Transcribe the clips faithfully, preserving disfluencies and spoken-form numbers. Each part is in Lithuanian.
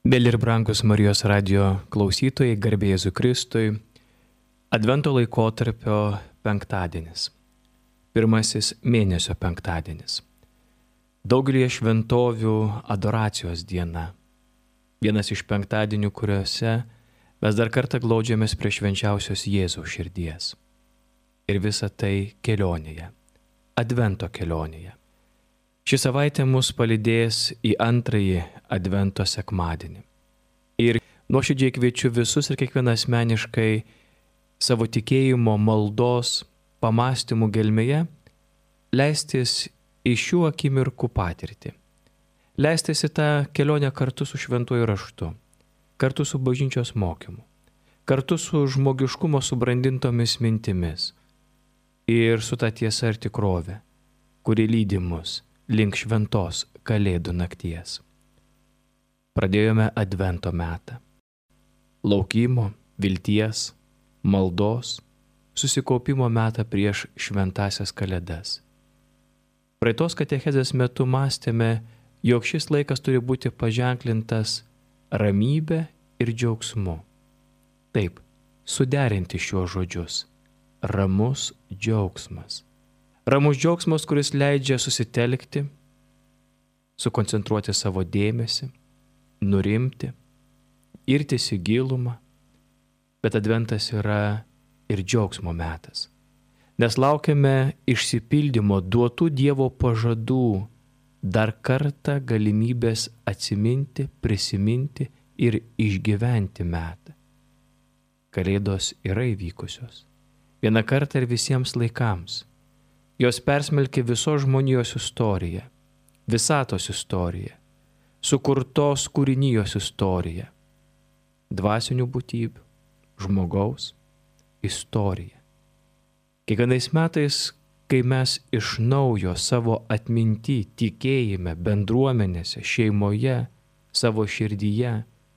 Mėly ir brangus Marijos radijo klausytojai, garbė Jėzui Kristui, Advento laikotarpio penktadienis, pirmasis mėnesio penktadienis. Daugelį šventovių adoracijos diena, vienas iš penktadienių, kuriuose mes dar kartą glaudžiamės prie švenčiausios Jėzaus širdies. Ir visa tai kelionėje, Advento kelionėje. Ši savaitė mus palydės į antrąjį Advento sekmadienį. Ir nuoširdžiai kviečiu visus ir kiekvieną asmeniškai savo tikėjimo, maldos, pamastymų gelmėje leistis į šių akimirkų patirtį. Leistis į tą kelionę kartu su šventuoju raštu, kartu su bažnyčios mokymu, kartu su žmogiškumo subrandintomis mintimis ir su ta tiesa ir tikrove, kuri lydi mus link šventos Kalėdų nakties. Pradėjome Advento metą. Laukimo, vilties, maldos, susikaupimo metą prieš šventąsias Kalėdas. Praeitos katechezės metu mąstėme, jog šis laikas turi būti paženklintas ramybė ir džiaugsmu. Taip, suderinti šiuos žodžius. Ramus džiaugsmas. Ramus džiaugsmas, kuris leidžia susitelkti, sukoncentruoti savo dėmesį, nurimti, irtis į gilumą, bet Adventas yra ir džiaugsmo metas, nes laukiame išsipildymo duotų Dievo pažadų, dar kartą galimybės atsiminti, prisiminti ir išgyventi metą. Kalėdos yra įvykusios, vieną kartą ir visiems laikams. Jos persmelkė visos žmonijos istoriją, visatos istoriją, sukurtos kūrinijos istoriją, dvasinių būtybių, žmogaus istoriją. Kiekvienais metais, kai mes iš naujo savo atminty, tikėjime, bendruomenėse, šeimoje, savo širdyje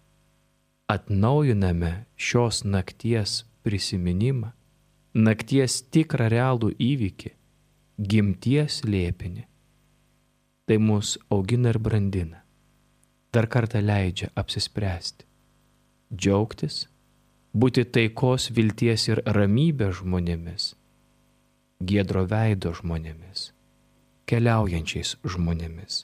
atnaujiname šios nakties prisiminimą, nakties tikrą realų įvykį, gimties slėpinį, tai mus augina ir brandina, dar kartą leidžia apsispręsti, džiaugtis, būti taikos, vilties ir ramybės žmonėmis, giedro veido žmonėmis, keliaujančiais žmonėmis.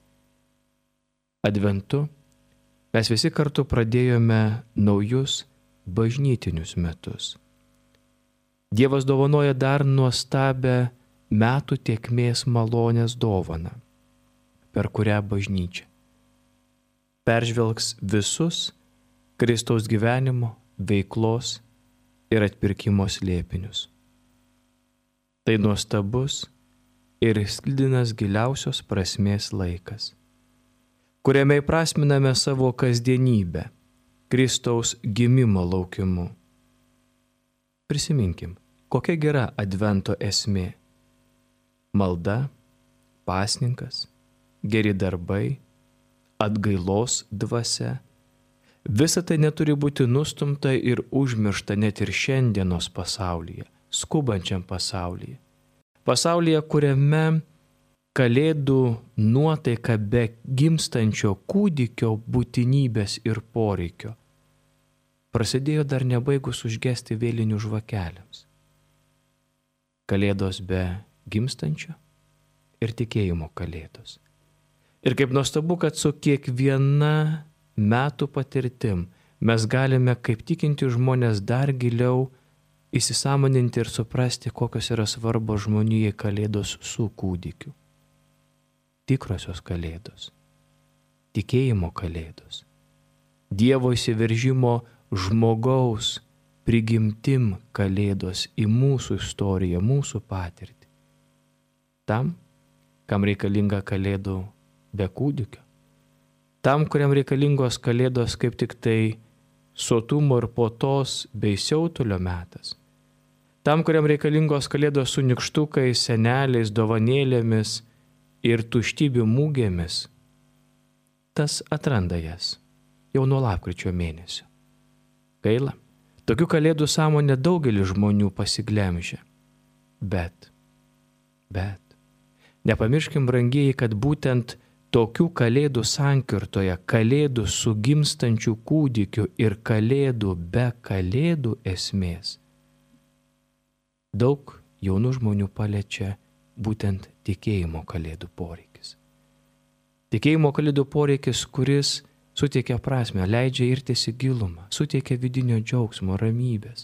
Adventu mes visi kartu pradėjome naujus bažnytinius metus. Dievas dovanoja dar nuostabę metų tėkmės malonės dovaną, per kurią bažnyčia peržvelgs visus Kristaus gyvenimo, veiklos ir atpirkimo slėpinius. Tai nuostabus ir sklidinas giliausios prasmės laikas, kuriame įprasminame savo kasdienybę, Kristaus gimimo laukimu. Prisiminkim, kokia gera Advento esmė. Malda, pasninkas, geri darbai, atgailos dvasia. Visa tai neturi būti nustumta ir užmiršta net ir šiandienos pasaulyje, skubančiam pasaulyje. Pasaulyje, kuriame Kalėdų nuotaika be gimstančio kūdikio būtinybės ir poreikio prasidėjo dar nebaigus užgesti vėlinių žvakelėms. Kalėdos be gimstančio ir tikėjimo kalėdos. Ir kaip nuostabu, kad su kiekviena metų patirtim mes galime kaip tikinti žmonės dar giliau įsisąmoninti ir suprasti, kokios yra svarbos žmonijai kalėdos su kūdikiu. Tikrosios kalėdos, tikėjimo kalėdos, Dievo įsiveržimo žmogaus prigimtim kalėdos į mūsų istoriją, mūsų patirtį. Tam, kam reikalinga kalėdų be kūdikio, tam, kuriam reikalingos kalėdos kaip tik tai sotumo ir puotos bei siautulio metas, tam, kuriam reikalingos kalėdos su nykštukais, seneliais, dovanėlėmis ir tuštybių mūgėmis, tas atranda jas jau nuo lapkričio mėnesio. Gaila, tokių kalėdų sąmonę daugelis žmonių pasiglemžia. Bet, bet, nepamirškim, brangieji, kad būtent tokių kalėdų sankirtoje, kalėdų su gimstančiu kūdikiu ir kalėdų be kalėdų esmės, daug jaunų žmonių paliečia būtent tikėjimo kalėdų poreikis. Tikėjimo kalėdų poreikis, kuris suteikia prasmę, leidžia irtis į gilumą, suteikia vidinio džiaugsmo, ramybės.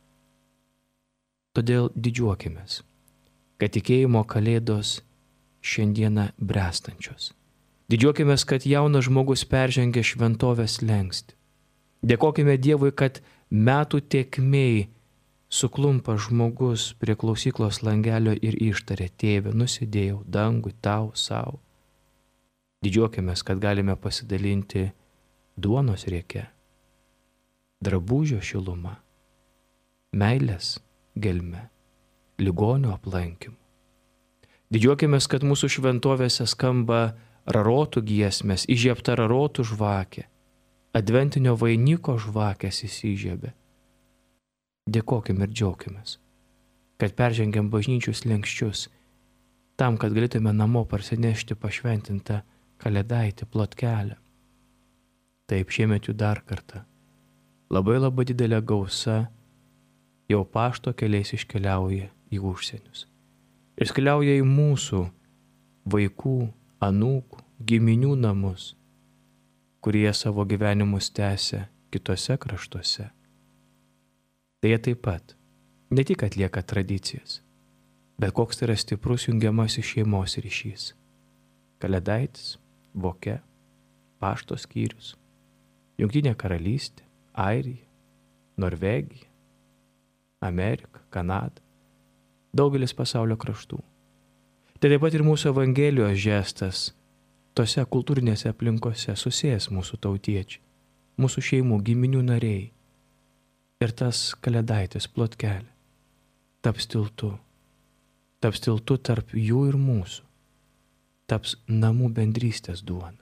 Todėl didžiuokimės, kad tikėjimo kalėdos šiandieną brestančios. Didžiuokimės, kad jaunas žmogus peržengė šventovės slengstį. Dėkokime Dievui, kad metų tėkmėj suklumpa žmogus prie klausyklos langelio ir ištarė: Tėve, nusidėjau dangui tau savo. Didžiuokimės, kad galime pasidalinti duonos rieke, drabužio šiluma, meilės gelme, ligonio aplankymu. Didžiuokimės, kad mūsų šventovėse skamba rarotų giesmės, įžiebta rarotų žvakė, adventinio vainiko žvakės įsižiebė. Dėkokime ir džiaukimės, kad peržengiam bažnyčios lenkščius, tam, kad galėtume namo parsinešti pašventintą kalėdaitį plotkelę. Taip, šiemet jų dar kartą labai labai didelė gausa jau pašto keliais iškeliauja į užsienius. Iškeliauja į mūsų vaikų, anūkų, giminių namus, kurie savo gyvenimus tęsia kitose kraštuose. Tai jie taip pat ne tik atlieka tradicijas, bet koks tai yra stiprus jungiamasis šeimos ryšys. Kalėdaitis, Voke, pašto skyrius, Jungtinė karalystė, Airija, Norvegija, Amerika, Kanada, daugelis pasaulio kraštų. Tai taip pat ir mūsų Evangelijos žestas, tose kultūrinėse aplinkose susijęs mūsų tautiečiai, mūsų šeimų, giminių nariai. Ir tas kalėdaitis plotkelė taps tiltu, taps tiltu tarp jų ir mūsų, taps namų bendrystės duona.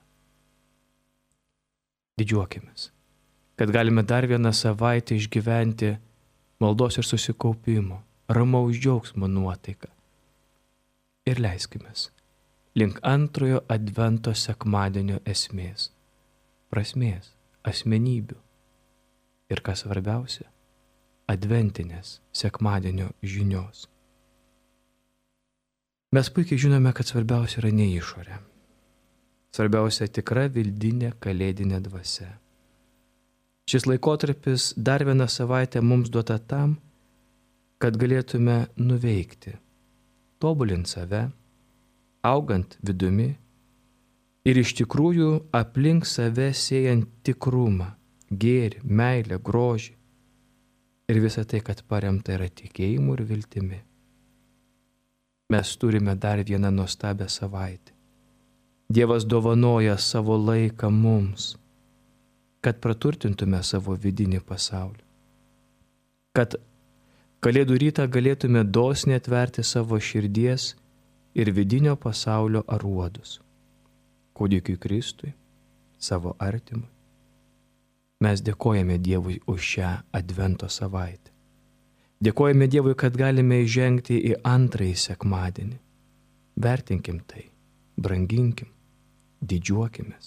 Didžiuokimės, kad galime dar vieną savaitę išgyventi maldos ir susikaupimo, ramaus džiaugsmo nuotaiką. Ir leiskimės link antrojo advento sekmadienio esmės, prasmės, asmenybių ir, kas svarbiausia, adventinės sekmadienio žinios. Mes puikiai žinome, kad svarbiausia yra ne išorė. Svarbiausia tikra vidinė kalėdinė dvasia. Šis laikotarpis dar vieną savaitę mums duota tam, kad galėtume nuveikti, tobulinti save, augant vidumi ir iš tikrųjų aplink save siejant tikrumą, gėrį, meilę, grožį ir visą tai, kad paremta yra tikėjimu ir viltimi. Mes turime dar vieną nuostabią savaitę. Dievas dovanoja savo laiką mums, kad praturtintume savo vidinį pasaulį. Kad Kalėdų rytą galėtume dosniai atverti savo širdies ir vidinio pasaulio aruodus. Kūdikiui Kristui, savo artimui. Mes dėkojame Dievui už šią advento savaitę. Dėkojame Dievui, kad galime įžengti į antrąjį sekmadienį. Vertinkim tai, branginkim, didžiuokimės.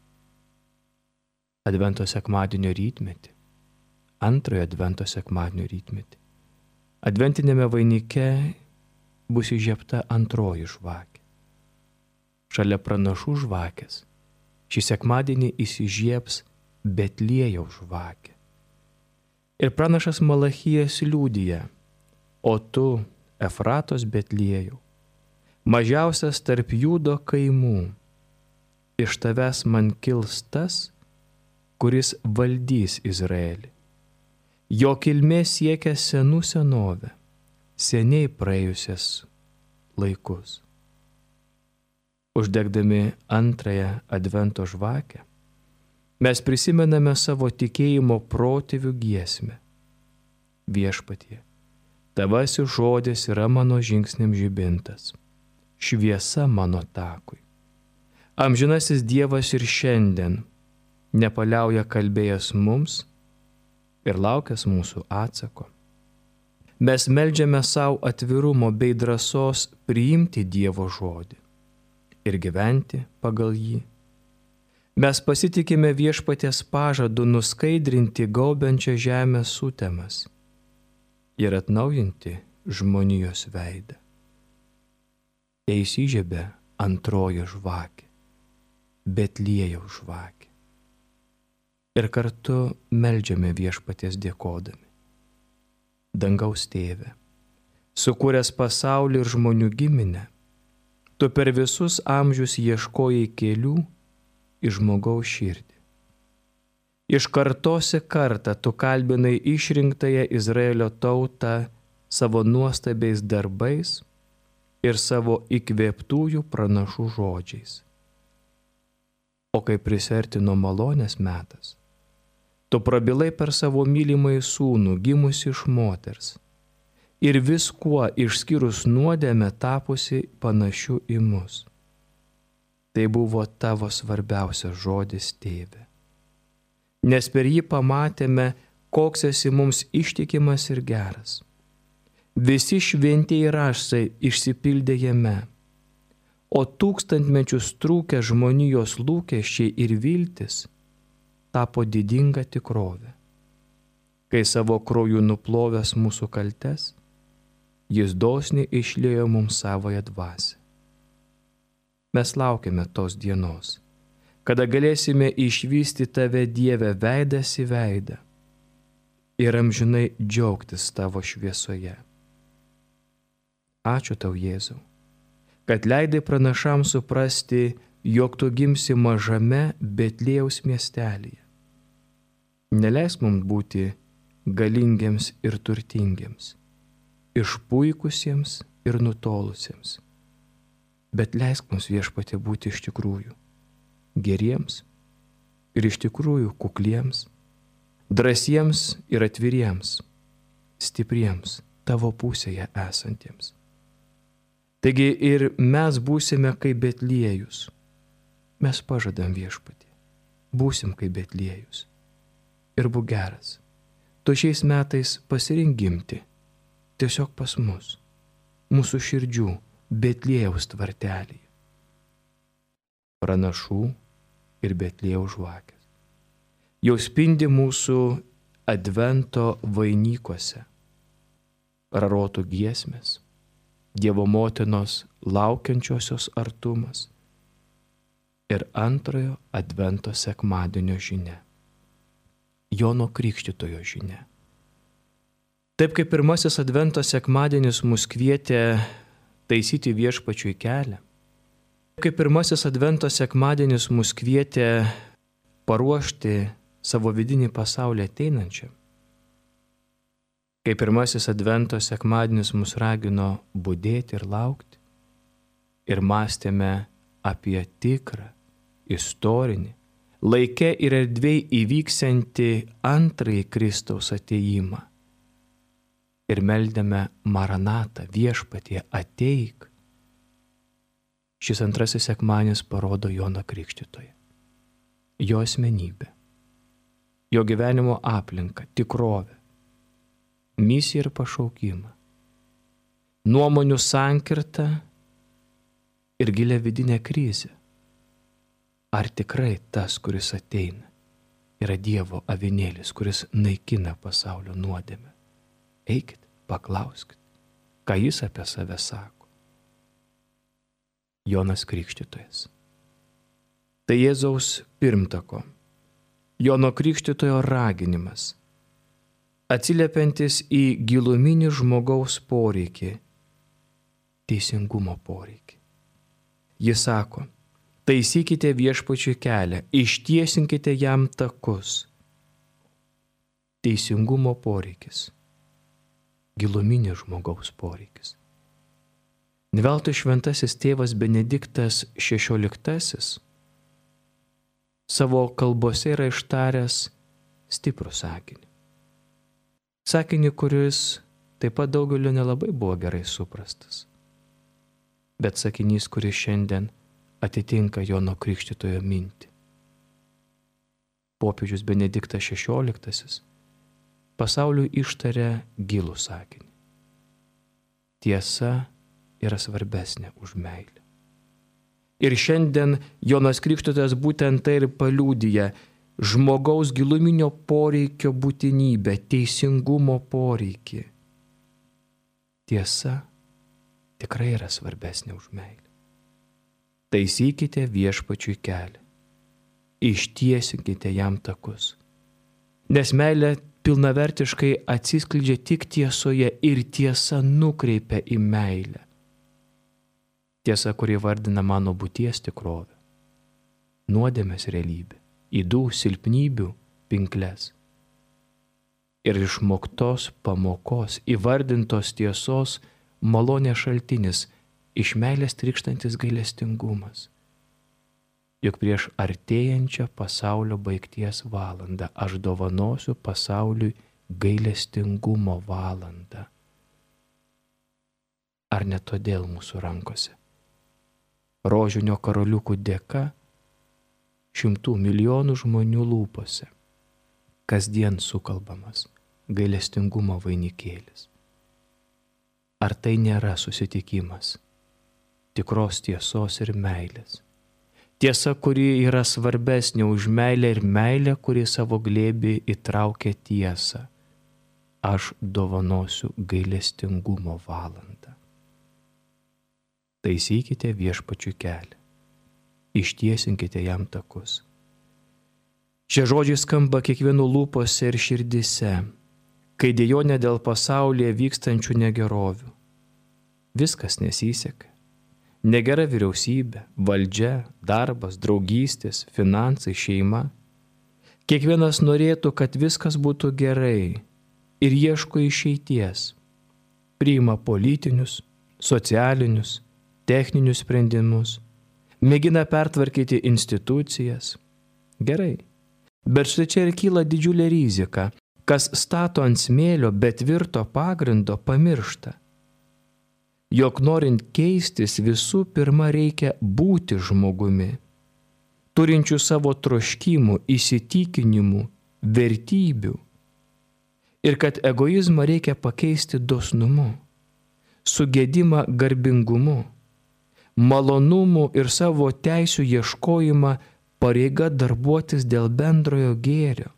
Advento sekmadienio rytmetį, antrojo advento sekmadienio rytmetį. Adventinėme vainike bus įžiebta antroji žvakė. Šalia pranašų žvakės šį sekmadienį įsižiebs Betliejaus žvakė. Ir pranašas Malachijas liudija: o tu, Efratos Betliejau, mažiausias tarp Judo kaimų, iš tavęs man kils tas, kuris valdys Izraelį. Jo kilmė siekia senų senovę, seniai praėjusias laikus. Uždegdami antrąją advento žvakę, mes prisimename savo tikėjimo protėvių giesmę. Viešpatie, tavasis žodis yra mano žingsniam žibintas, šviesa mano takui. Amžinasis Dievas ir šiandien nepaliauja kalbėjęs mums ir laukęs mūsų atsako. Mes meldžiame savo atvirumo bei drąsos priimti Dievo žodį, ir gyventi pagal jį. Mes pasitikime viešpaties pažadu nuskaidrinti gaubiančią žemės sutemas ir atnaujinti žmonijos veidą. Jei įsižiebia antroji žvakė, Betliejaus žvakė. Ir kartu meldžiame viešpaties dėkodami. Dangaus Tėve, sukūręs pasaulį ir žmonių giminę, tu per visus amžius ieškojai kelių į žmogaus širdį. Iš kartos į kartą tu kalbinai išrinktąją Izraelio tautą savo nuostabiais darbais ir savo įkvėptųjų pranašų žodžiais. O kai prisertino malonės metas, tu prabilai per savo mylimąjį sūnų, gimusi iš moters, ir viskuo išskyrus nuodėmę tapusi panašiu į mus. Tai buvo tavo svarbiausias žodis, Tėve. Nes per jį pamatėme, koks esi mums ištikimas ir geras. Visi šventieji raštai išsipildė jame, o tūkstantmečius trūkę žmonijos lūkesčiai ir viltis tapo didinga tikrovė. Kai savo krauju nuplovęs mūsų kaltes, jis dosniai išliejo mums savąją dvasią. Mes laukiame tos dienos, kada galėsime išvysti tave, Dieve, veidas į veidą ir amžinai džiaugtis tavo šviesoje. Ačiū tau, Jėzau, kad leidai pranašams suprasti, jog tu gimsi mažame Betliejaus miestelyje. Neleisk mums būti galingiems ir turtingiems, išpuikusiems ir nutolusiems, bet leisk mums, Viešpatie, būti iš tikrųjų geriems ir iš tikrųjų kukliems, drąsiems ir atviriems, stipriems tavo pusėje esantiems. Taigi ir mes būsime kaip Betliejus. Mes pažadam, Viešpatie, būsim kaip Betliejus. Ir būk geras, tu šiais metais pasirink gimti tiesiog pas mus, mūsų širdžių Betliejaus tvartelyje. Pranašų ir Betliejaus žvakės jau spindi mūsų advento vainikuose, rarotų giesmės, Dievo motinos laukiančiosios artumas ir antrojo advento sekmadienio žinia, Jono Krikštytojo žinia. Taip kaip pirmasis advento sekmadienis mus kvietė taisyti Viešpačiui kelią, kaip pirmasis advento sekmadienis mus kvietė paruošti savo vidinį pasaulį ateinančiam, kai pirmasis advento sekmadienis mus ragino budėti ir laukti ir mąstėme apie tikrą, istorinį, laike ir erdvėj įvyksiantį antrąjį Kristaus atėjimą ir meldėme Maranatą, Viešpatie, ateik. Šis antrasis sekmadienis parodo Joną Krikštytoją, jo asmenybę, jo gyvenimo aplinką, tikrovę, misiją ir pašaukimą, nuomonių sankirtą ir gilią vidinę krizę. Ar tikrai tas, kuris ateina, yra Dievo avinėlis, kuris naikina pasaulio nuodėmę? Eikit, paklauskit, ką jis apie save sako. Jonas Krikštytojas. Tai Jėzaus pirmtako, Jono Krikštytojo raginimas, atsiliepiantis į giluminį žmogaus poreikį, teisingumo poreikį. Jis sako, taisykite Viešpačiui kelią, ištiesinkite jam takus. Teisingumo poreikis, giluminis žmogaus poreikis. Ne veltui šventasis tėvas Benediktas šešioliktasis savo kalbose yra ištaręs stiprų sakinį. Sakinį, kuris taip pat daugelio nelabai buvo gerai suprastas, bet sakinys, kuris šiandien atitinka Jono Krikštytojo mintį. Popiežius Benediktas šešioliktasis pasauliui ištarė gilų sakinį. Tiesa yra svarbesnė už meilę. Ir šiandien Jonas Krikštytojas būtent tai ir paliūdija žmogaus giluminio poreikio būtinybę, teisingumo poreikį. Tiesa tikrai yra svarbesnė už meilę. Taisykite viešpačiui kelią, ištiesinkite jam takus, nes meilė pilnavertiškai atsiskleidžia tik tiesoje ir tiesa nukreipia į meilę. Tiesa, kuri vardina mano būties tikrovę, nuodėmės realybę, ydų silpnybių pinkles. Ir išmoktos pamokos, įvardintos tiesos malonės šaltinis, iš meilės trykštantis gailestingumas. Juk prieš artėjančią pasaulio baigties valandą aš dovanosiu pasauliui gailestingumo valandą. Ar ne todėl mūsų rankose, rožinio karoliukų dėka, šimtų milijonų žmonių lūpose, kasdien sukalbamas gailestingumo vainikėlis? Ar tai nėra susitikimas tikros tiesos ir meilės? Tiesa, kuri yra svarbesnė už meilę, ir meilė, kuri savo glėbį įtraukia tiesą. Aš dovanosiu gailestingumo valandą. Taisykite viešpačiui kelią, ištiesinkite jam takus. Šie žodžiai skamba kiekvienų lūpose ir širdise, kai dejonė dėl pasaulyje vykstančių negerovių. Viskas nesiseka. Negera vyriausybė, valdžia, darbas, draugystės, finansai, šeima. Kiekvienas norėtų, kad viskas būtų gerai ir ieško išeities. Priima politinius, socialinius, techninius sprendimus, mėgina pertvarkyti institucijas. Gerai, bet štai čia ir kyla didžiulė rizika. Kas stato ant smėlio, bet tvirto pagrindo, pamiršta, jog norint keistis visų pirma reikia būti žmogumi, turinčių savo troškimų, įsitikinimų, vertybių, ir kad egoizmą reikia pakeisti dosnumu, sugėdimą garbingumu, malonumu ir savo teisių ieškojimą pareiga darbuotis dėl bendrojo gėrio.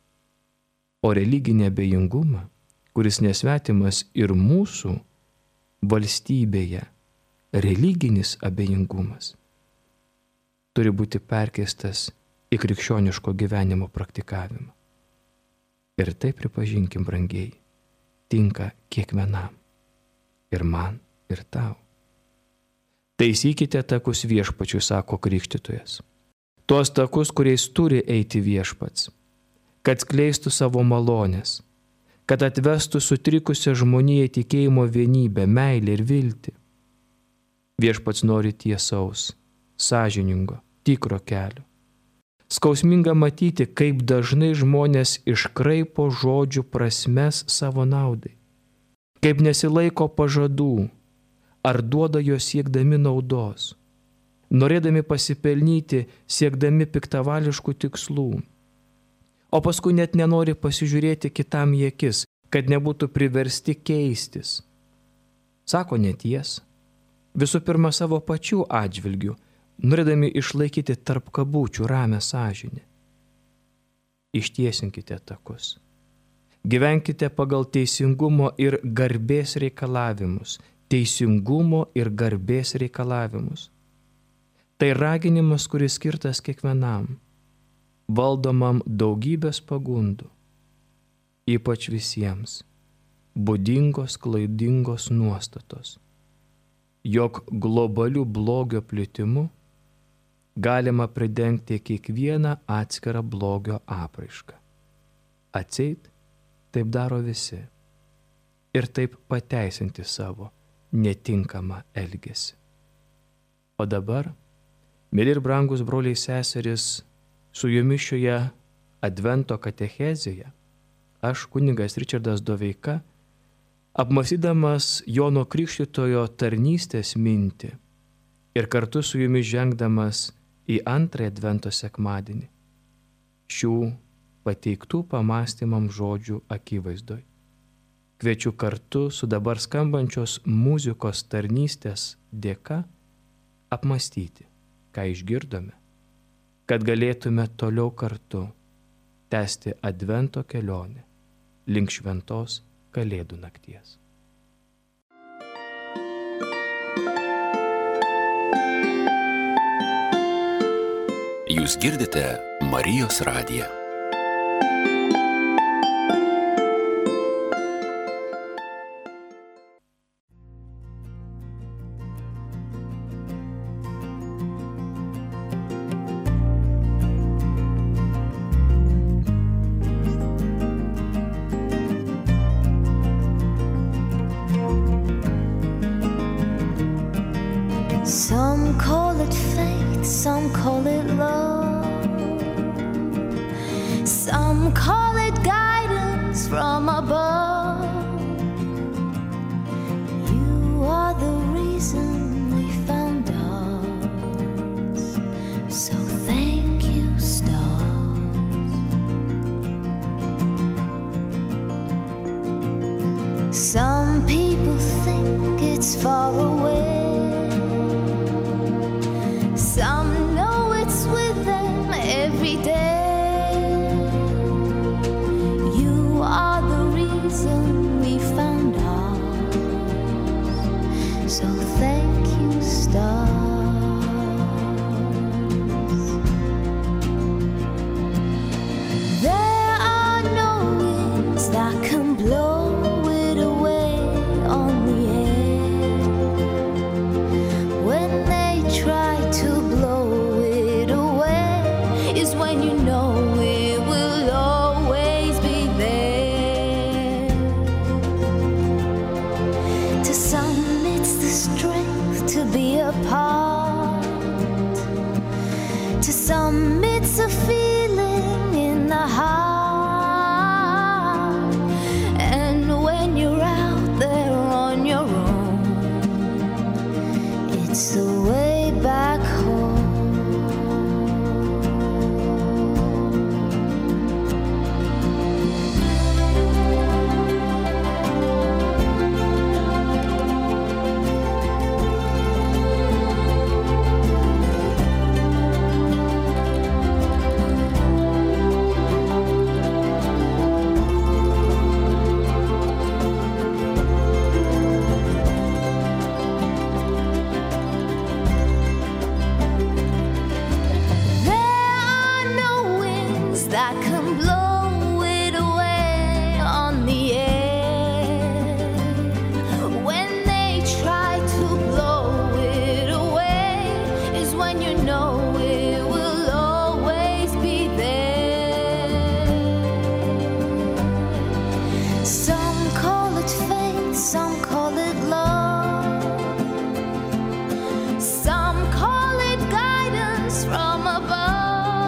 O religinį abejingumą, kuris nesvetimas ir mūsų valstybėje, religinis abejingumas, turi būti perkeistas į krikščioniško gyvenimo praktikavimą. Ir tai, pripažinkim, brangiai, tinka kiekvienam, ir man, ir tau. Taisykite takus viešpačiui, sako Krikštytojas. Tuos takus, kuriais turi eiti viešpats, kad skleistų savo malonės, kad atvestų sutrikusią žmoniją tikėjimo vienybę, meilę ir viltį. Viešpats nori tiesaus, sąžiningo, tikro kelio. Skausminga matyti, kaip dažnai žmonės iškraipo žodžių prasmes savo naudai, kaip nesilaiko pažadų ar duoda juos siekdami naudos, norėdami pasipelnyti, siekdami piktavališkų tikslų. O paskui net nenori pasižiūrėti kitam į akis, kad nebūtų priversti keistis. Sako netiesą, visų pirma savo pačių atžvilgių, norėdami išlaikyti tarp kabučių ramią sąžinę. Ištiesinkite takus. Gyvenkite pagal teisingumo ir garbės reikalavimus. Teisingumo ir garbės reikalavimus. Tai raginimas, kuris skirtas kiekvienam, valdomam daugybės pagundų, ypač visiems, būdingos klaidingos nuostatos, jog globalių blogio plitimu galima pridengti kiekvieną atskirą blogio apraišką. Atseit, taip daro visi ir taip pateisinti savo netinkamą elgesį. O dabar, mėly ir brangus broliai seserys, su jumis šioje Advento katechezėje aš, kunigas Ričardas Doveika, apmąstydamas Jono Krikštytojo tarnystės mintį ir kartu su jumis žengdamas į antrąjį Advento sekmadienį, šių pateiktų pamąstymam žodžių akivaizdoj, kviečiu kartu su dabar skambančios muzikos tarnystės dėka apmąstyti ką išgirdome, kad galėtume toliau kartu tęsti Advento kelionę link šventos Kalėdų nakties. Jūs girdite Marijos radiją. Some call it faith, some call it love, some call it guidance from above. You are the reason we found us, so thank you, stars. Some people think it's far away, some know it's with them every day. You are the reason we found ours, so thank you, stars. There are no winds that can blow it away on the air. When they try to blow it away is when you know it will always be there. To some it's the strength to be apart, to some it's a feeling in the heart. And when you're out there on your own, it's the way back home. That can blow it away on the air. When they try to blow it away is when you know it will always be there. Some call it faith, some call it love, some call it guidance from above.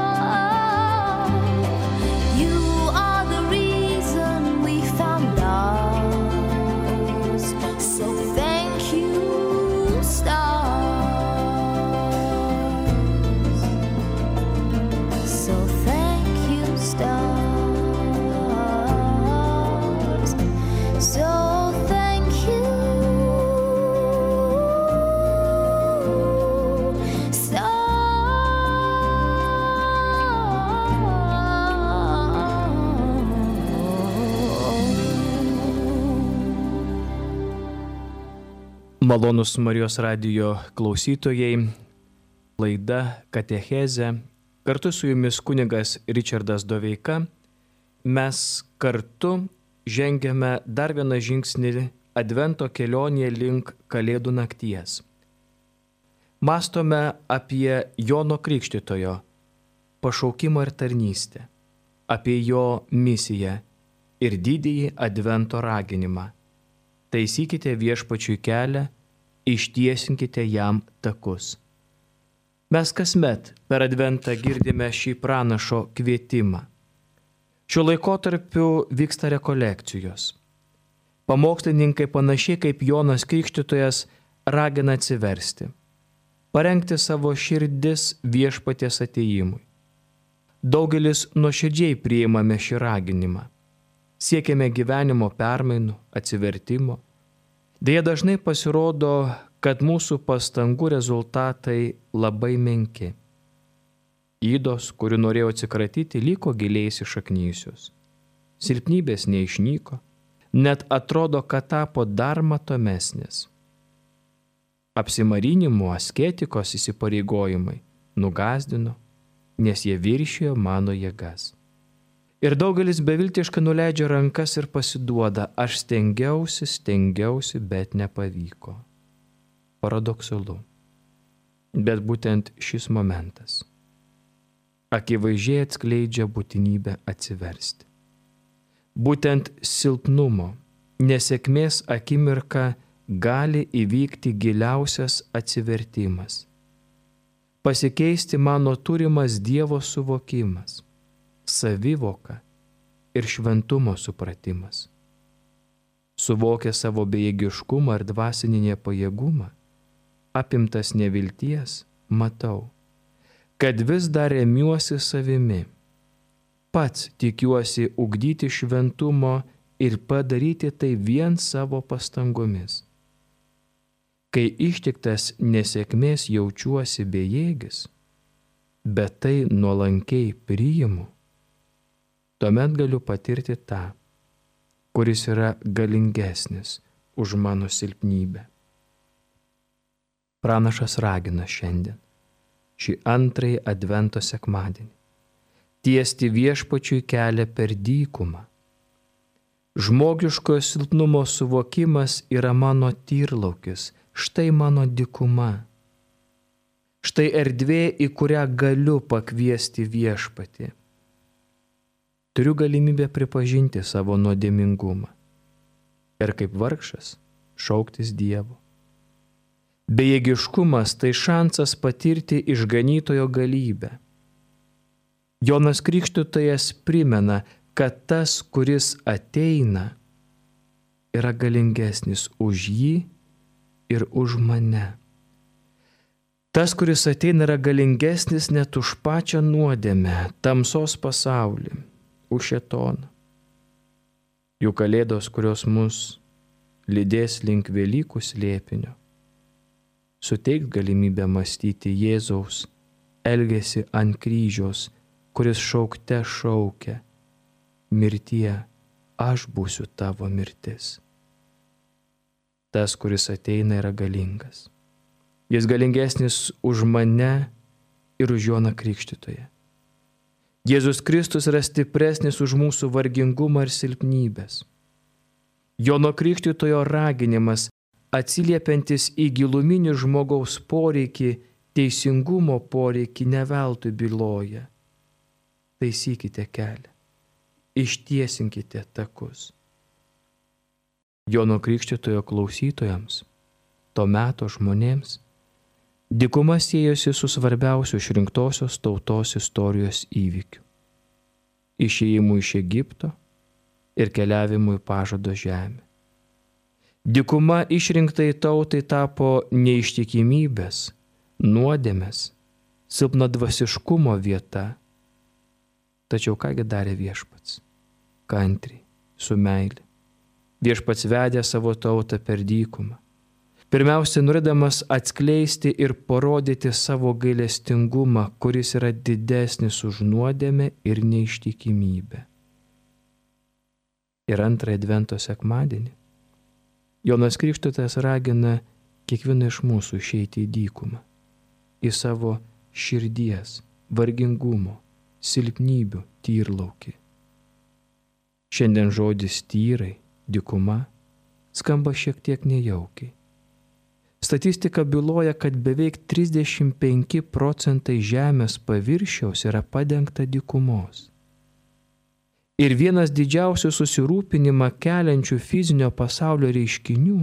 Malonūs Marijos radijo klausytojai, laida Katechezė, kartu su jumis kunigas Ričardas Doveika. Mes kartu žengiame dar vieną žingsnį Advento kelionėje link Kalėdų nakties. Mąstome apie Jono Krikštytojo pašaukimą ir tarnystę, apie jo misiją ir didįjį Advento raginimą. Taisykite viešpačiui kelią, ištiesinkite jam takus. Mes kasmet per Adventą girdime šį pranašo kvietimą. Šiuo laikotarpiu vyksta rekolekcijos. Pamokslininkai panašiai kaip Jonas Krikštytojas ragina atsiversti, parengti savo širdis viešpaties atėjimui. Daugelis nuoširdžiai priimame šį raginimą. Siekiame gyvenimo permainų, atsivertimo. Deja dažnai pasirodo, kad mūsų pastangų rezultatai labai menki. Ydos, kurių norėjau atsikratyti, liko giliai įsišaknyjusios. Silpnybės neišnyko, net atrodo, kad tapo dar matomesnės. Apsimarinimo asketikos įsipareigojimai nugazdino, nes jie viršijo mano jėgas. Ir daugelis beviltiškai nuleidžia rankas ir pasiduoda, aš stengiausi, stengiausi, bet nepavyko. Paradoksalu. Bet būtent šis momentas akivaizdžiai atskleidžia būtinybę atsiversti. Būtent silpnumo, nesėkmės akimirka gali įvykti giliausias atsivertimas. Pasikeisti mano turimas Dievo suvokimas, savivoka ir šventumo supratimas. Suvokę savo bejėgiškumą ir dvasinį nepajėgumą, apimtas nevilties, matau, kad vis dar remiuosi savimi. Pats tikiuosi ugdyti šventumo ir padaryti tai vien savo pastangomis. Kai ištiktas nesėkmės jaučiuosi bejėgis, bet tai nuolankiai priimu, tuomet galiu patirti tą, kuris yra galingesnis už mano silpnybę. Pranašas ragina šiandien, šį antrąjį advento sekmadienį, tiesti viešpačiui kelią per dykumą. Žmogiškojo silpnumo suvokimas yra mano tyrlaukis, štai mano dykuma. Štai erdvė, į kurią galiu pakviesti viešpatį. Turiu galimybę pripažinti savo nuodėmingumą ir kaip vargšas šauktis Dievo. Bejėgiškumas tai šansas patirti išganytojo galybę. Jonas Krikštytojas primena, kad tas, kuris ateina, yra galingesnis už jį ir už mane. Tas, kuris ateina, yra galingesnis net už pačią nuodėmę, tamsos pasaulį, už šėtoną. Jų kalėdos, kurios mus lydės link Velykų slėpinio, suteiks galimybę mąstyti Jėzaus elgesį ant kryžiaus, kuris šaukte šaukia, mirtie, aš būsiu tavo mirtis. Tas, kuris ateina, yra galingas. Jis galingesnis už mane ir už Joną Krikštytoją. Jėzus Kristus yra stipresnis už mūsų vargingumą ir silpnybės. Jono Krikštytojo raginimas, atsiliepiantis į giluminį žmogaus poreikį, teisingumo poreikį, ne veltui byloja. Taisykite kelią, ištiesinkite takus. Jono Krikštytojo klausytojams, to meto žmonėms, dykuma siejosi su svarbiausiu išrinktosios tautos istorijos įvykiu – išėjimu iš Egipto ir keliavimu į pažado žemę. Dykuma išrinktai tautai tapo neištikimybės, nuodėmės, silpnadvasiškumo vieta. Tačiau kągi darė viešpats? Kantriai, su meile. Viešpats vedė savo tautą per dykumą. Pirmiausia, norėdamas atskleisti ir parodyti savo gailestingumą, kuris yra didesnis už nuodėmę ir neištikimybę. Ir antrąjį advento sekmadienį Jonas Krikštytojas ragina kiekvieną iš mūsų išeiti į dykumą, į savo širdies, vargingumo, silpnybių tyrlaukį. Šiandien žodis tyrai, dykuma skamba šiek tiek nejaukiai. Statistika byloja, kad beveik trisdešimt penki procentai žemės paviršiaus yra padengta dykumos. Ir vienas didžiausių susirūpinimą keliančių fizinio pasaulio reiškinių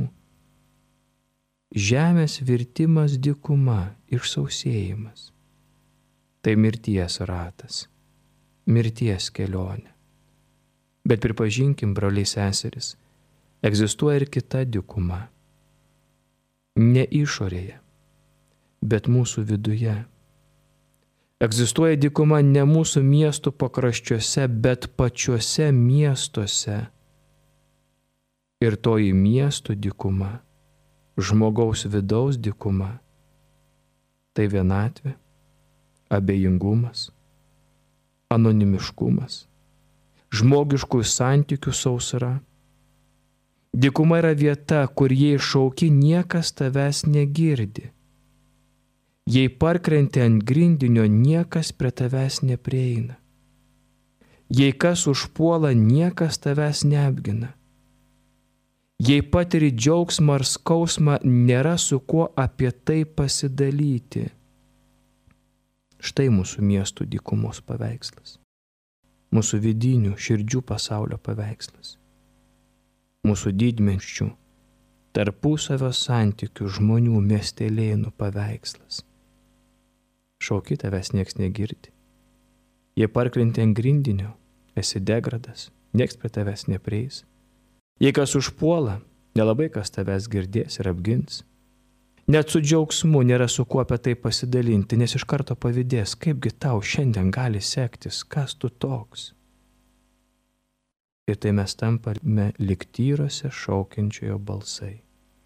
– žemės virtimas dykuma, išsausėjimas. Tai mirties ratas, mirties kelionė. Bet pripažinkim, broliai seserys, egzistuoja ir kita dykuma. Ne išorėje, bet mūsų viduje. Egzistuoja dykuma ne mūsų miestų pakraščiuose, bet pačiuose miestuose. Ir toji miestų dykuma žmogaus vidaus dykuma – tai vienatvė, abejingumas, anonimiškumas, žmogiškų santykių sausra. Dykuma yra vieta, kur jei šauki, niekas tavęs negirdi. Jei parkrenti ant grindinio, niekas prie tavęs neprieina. Jei kas užpuola, niekas tavęs neapgina. Jei patiri džiaugsmą ar skausmą, nėra su kuo apie tai pasidalyti. Štai mūsų miestų dykumos paveikslas. Mūsų vidinių širdžių pasaulio paveikslas. Mūsų didmiesčių, tarpusavio santykių žmonių miestelėnų paveikslas. Šauki, tavęs nieks negirdi. Jei parkrenti ant grindinio, esi degradas, nieks prie tavęs neprieis. Jei kas užpuola, nelabai kas tavęs girdės ir apgins. Net su džiaugsmu nėra su kuo apie tai pasidalinti, nes iš karto pavydės, kaipgi tau šiandien gali sektis, kas tu toks. Ir tai mes tampame lyg tyrose šaukiančiojo balsai.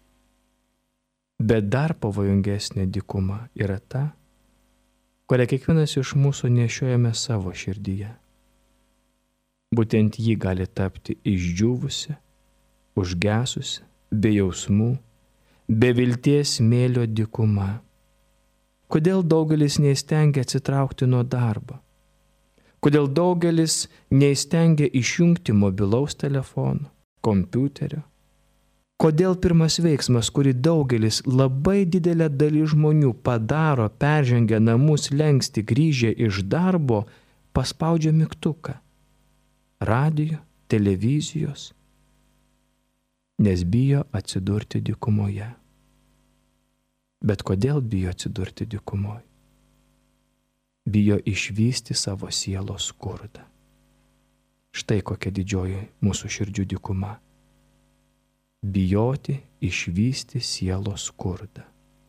Bet dar pavojingesnė dykuma yra ta, kurią kiekvienas iš mūsų nešiojame savo širdyje. Būtent ji gali tapti išdžiūvusi, užgesusi, be jausmų, be vilties smėlio dykuma. Kodėl daugelis neįstengia atsitraukti nuo darbo? Kodėl daugelis neįstengia išjungti mobilaus telefono, kompiuterio? Kodėl pirmas veiksmas, kurį daugelis labai didelė dalis žmonių padaro, peržengia namus lengsti grįžę iš darbo, paspaudžia mygtuką? Radijo, televizijos, nes bijo atsidurti dykumoje. Bet kodėl bijo atsidurti dykumoje? Bijo išvysti savo sielos skurdą. Štai kokia didžioji mūsų širdžių dykuma. Bijoti išvysti sielos skurdą.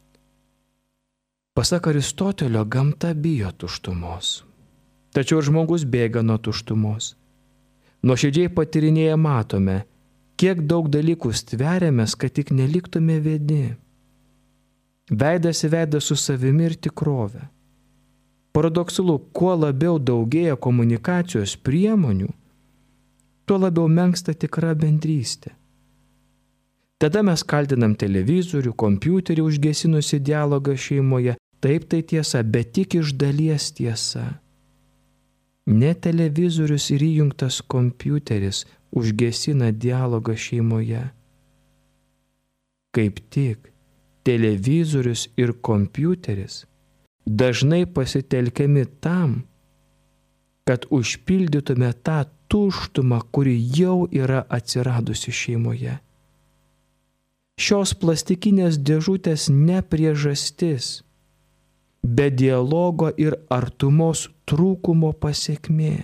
Pasak Aristotelio, gamta bijo tuštumos. Tačiau žmogus bėga nuo tuštumos. Nuoširdžiai patyrinėję matome, kiek daug dalykų stveriamės, kad tik neliktume vieni. Veidas į veidą su savimi ir tikrove. Paradoksalu, kuo labiau daugėja komunikacijos priemonių, tuo labiau menksta tikra bendrystė. Tada mes kaltinam televizorių, kompiuterį užgesinusi dialogą šeimoje. Taip, tai tiesa, bet tik iš dalies tiesa. Ne televizorius ir įjungtas kompiuteris užgesina dialogą šeimoje. Kaip tik televizorius ir kompiuteris dažnai pasitelkiami tam, kad užpildytume tą tuštumą, kuri jau yra atsiradusi šeimoje. Šios plastikinės dėžutės ne priežastis, bet dialogo ir artumos trūkumo pasekmė.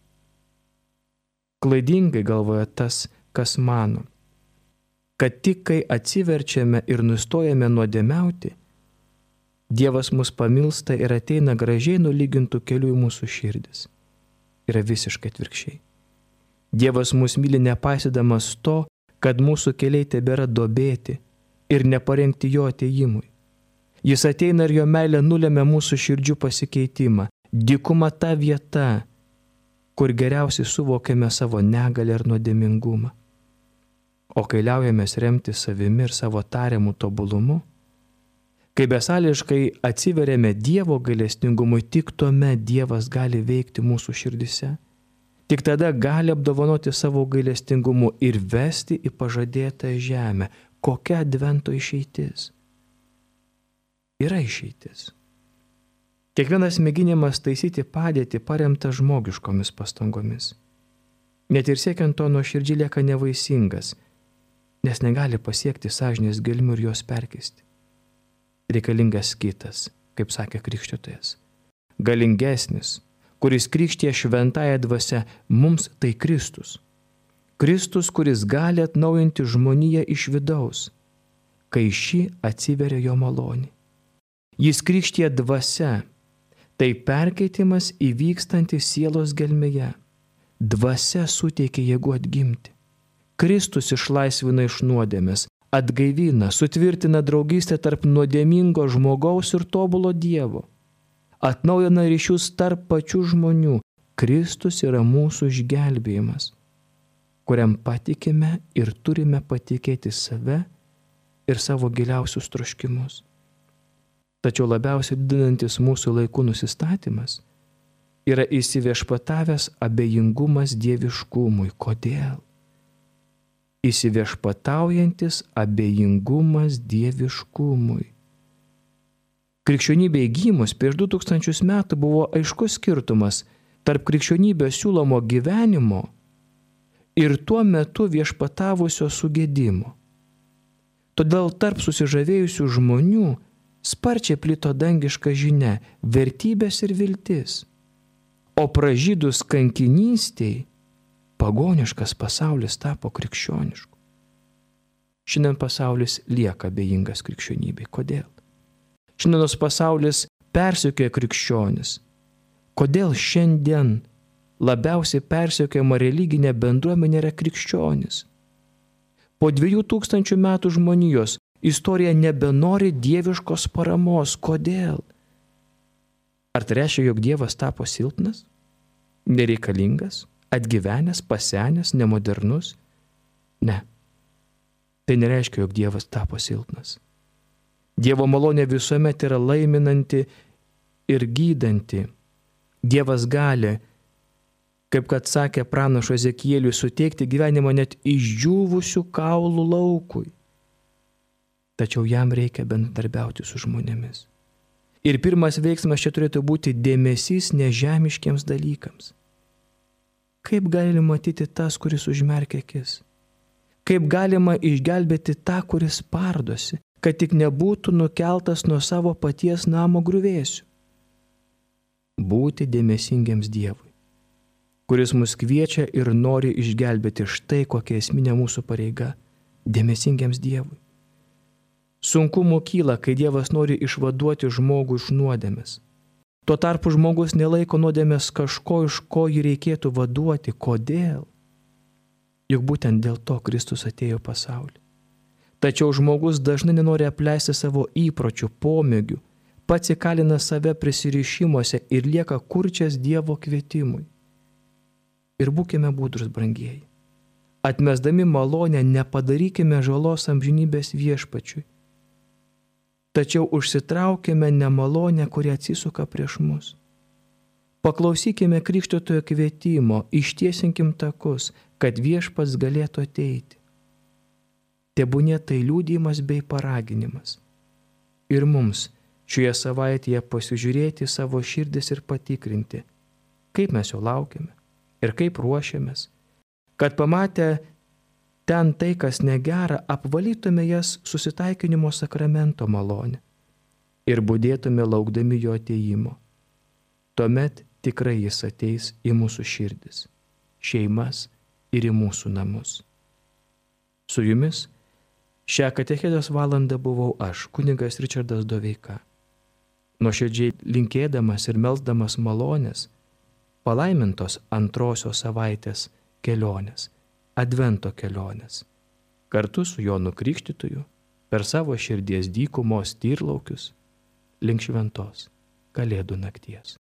Klaidingai galvoja tas, kas mano, kad tik kai atsiverčiame ir nustojame nuodėmiauti, Dievas mus pamilsta ir ateina gražiai nulygintų kelių į mūsų širdis. Yra visiškai atvirkščiai. Dievas mus myli nepaisydamas to, kad mūsų keliai tebėra duobėti ir neparengti jo atėjimui. Jis ateina ir jo meilė nulemia mūsų širdžių pasikeitimą. Dykuma ta vieta, kur geriausiai suvokiame savo negalę ir nuodėmingumą. O kai liaujamės remti savimi ir savo tariamų tobulumu, kai besąlygiškai atsiveriame Dievo gailestingumui, tik tuomet Dievas gali veikti mūsų širdise. Tik tada gali apdovanoti savo gailestingumu ir vesti į pažadėtą žemę. Kokia advento išeitis? Yra išeitis. Kiekvienas mėginimas taisyti padėtį paremta žmogiškomis pastangomis. Net ir siekiant to nuoširdžiai lieka nevaisingas, nes negali pasiekti sąžinės gelmių ir jos perkeisti. Reikalingas kitas, kaip sakė krikščiotojas. Galingesnis, kuris krikštija šventąją dvasią, mums tai Kristus. Kristus, kuris gali atnaujinti žmoniją iš vidaus, kai ši atsiveria jo malonė. Jis krikštija dvasia, tai perkeitimas įvykstantis sielos gelmėje. Dvasia suteikia jėgų atgimti. Kristus išlaisvina iš nuodėmės, atgaivina, sutvirtina draugystę tarp nuodėmingo žmogaus ir tobulo Dievo, atnaujina ryšius tarp pačių žmonių. Kristus yra mūsų išgelbėjimas, kuriam patikime ir turime patikėti save ir savo giliausius troškimus. Tačiau labiausiai didinantis mūsų laikų nusistatymas yra įsiviešpatavęs abejingumas dieviškumui. Kodėl? Įsiviešpataujantis abejingumas dieviškumui. Krikščionybei gimus prieš du tūkstančius metų buvo aiškus skirtumas tarp krikščionybės siūlomo gyvenimo ir tuo metu viešpatavusio sugėdimo. Todėl tarp susižavėjusių žmonių sparčiai plito dangiška žinia, vertybės ir viltis. O pražydus kankinystei, pagoniškas pasaulis tapo krikščionišku. Šiandien pasaulis lieka abejingas krikščionybei. Kodėl? Šiandienos pasaulis persekioja krikščionis. Kodėl šiandien labiausiai persekiojama religinė bendruomenė yra krikščionis? Po dviejų tūkstančių metų žmonijos istorija nebenori dieviškos paramos. Kodėl? Ar tai reiškia, jog Dievas tapo silpnas, nereikalingas, atgyvenęs, pasenęs, nemodernus? Ne. Tai nereiškia, jog Dievas tapo silpnas. Dievo malonė visuomet yra laiminanti ir gydanti. Dievas gali, kaip kad sakė pranašo Ezekieliui, suteikti gyvenimą net išdžiūvusių kaulų laukui. Tačiau jam reikia bendradarbiauti su žmonėmis. Ir pirmas veiksmas čia turėtų būti dėmesys nežemiškiems dalykams. Kaip galima matyti tas, kuris užmerkia akis? Kaip galima išgelbėti tą, kuris spardosi, kad tik nebūtų nukeltas nuo savo paties namo griuvėsių? Būti dėmesingiams Dievui, kuris mus kviečia ir nori išgelbėti. Štai kokia esminė mūsų pareiga – dėmesingiams Dievui. Sunkumų kyla, kai Dievas nori išvaduoti žmogų iš nuodėmės. Tuo tarpu žmogus nelaiko nuodėmės kažko, iš ko jį reikėtų vaduoti. Kodėl? Juk būtent dėl to Kristus atėjo pasaulį. Tačiau žmogus dažnai nenori apleisti savo įpročių, pomėgių, pats įkalina save prisirišimuose ir lieka kurčias Dievo kvietimui. Ir būkime budrus, brangieji. Atmesdami malonę nepadarykime žalos amžinybės viešpačiui. Tačiau užsitraukime nemalonę, kuri atsisuka prieš mus. Paklausykime krikštytojo kvietimo, ištiesinkim takus, kad viešpats galėtų ateiti. Tebūnie tai liudijimas bei paraginimas. Ir mums šioje savaitėje pasižiūrėti savo širdis ir patikrinti, kaip mes jo laukiame ir kaip ruošiamės, kad pamatę ten tai, kas negera, apvalytume jas susitaikinimo sakramento malonę ir budėtume laukdami jo atėjimo. Tuomet tikrai jis ateis į mūsų širdis, šeimas ir į mūsų namus. Su jumis šią katechezės valandą buvau aš, kunigas Ričardas Doveika. Nuoširdžiai linkėdamas ir melsdamas malonės, palaimintos antrosios savaitės kelionės, Advento kelionės, kartu su Jonu Krikštytoju per savo širdies dykumos tyrlaukius link šventos Kalėdų nakties.